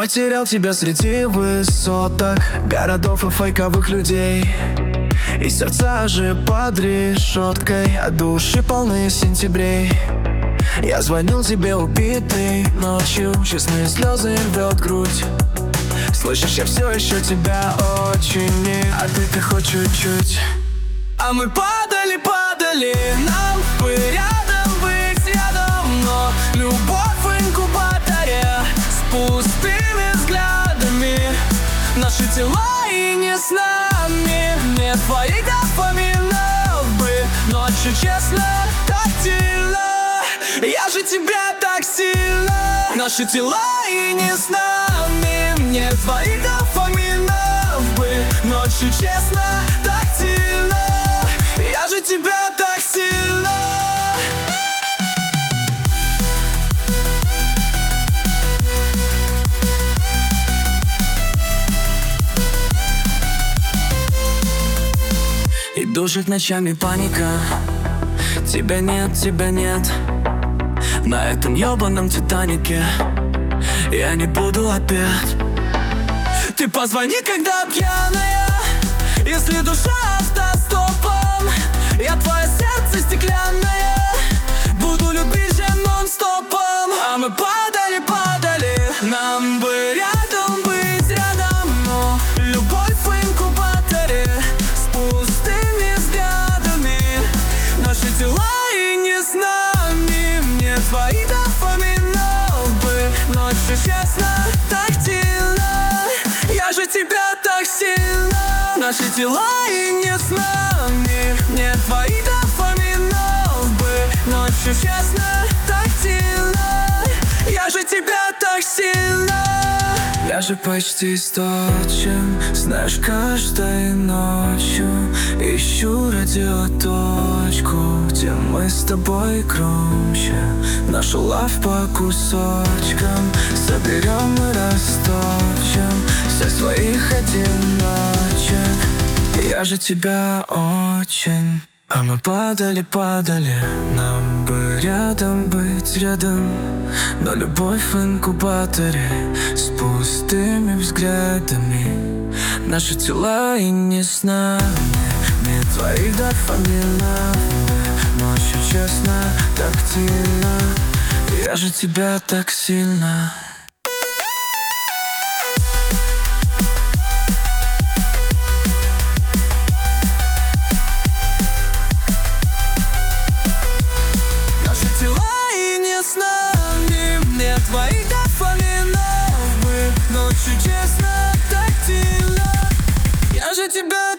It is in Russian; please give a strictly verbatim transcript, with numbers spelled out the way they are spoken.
потерял тебя среди высоток, городов и фейковых людей. И сердца же под решеткой, а души полные сентябрей. Я звонил тебе убитый ночью, честные слезы рвет грудь. Слышишь, я все еще тебя очень не, а ты-то хоть чуть-чуть. А мы падали, падали, нам бы рядом быть рядом, но любовь в инкубаторе с пустыми взглядами. Наши тела и не с нами, нет твоих дофаминов бы ночью честно, тактильно. Я же тебя так сильно. Наши тела и не с нами, нет твоих дофаминов бы ночью честно, тактильно. Я же тебя так сильно. И душит ночами паника. Тебя нет, тебя нет на этом ёбаном Титанике. Я не буду опять. Ты позвони, когда пьяная, если душа автостопом. Я твое сердце стеклянное, буду любить же нон-стопом. А мы падали, падали, нам бы рядом быть рядом, но любовь в инкубаторе с пустыми взглядами. Наши тела и не с нами, мне твои дофаминов бы ночью честно, тактильно. Я же тебя так сильно. Наши тела и не с нами, нет твоих дофаминов бы ночью честно, тактильно. Я же тебя так сильно. Я же почти источен, знаешь, каждой ночью ищу радиоточку, где мы с тобой громче нашу лав по кусочкам соберем и растопчем всех своих одиночек. Я же тебя очень. А мы падали, падали, нам бы рядом быть рядом, но любовь в инкубаторе с пустыми взглядами. Наши тела и не с нами, нет твоих дофаминов, ночью честно, тактильно. Я же тебя так сильно. Твоих дофаминов бы ночью честно, тактильно. Я же тебя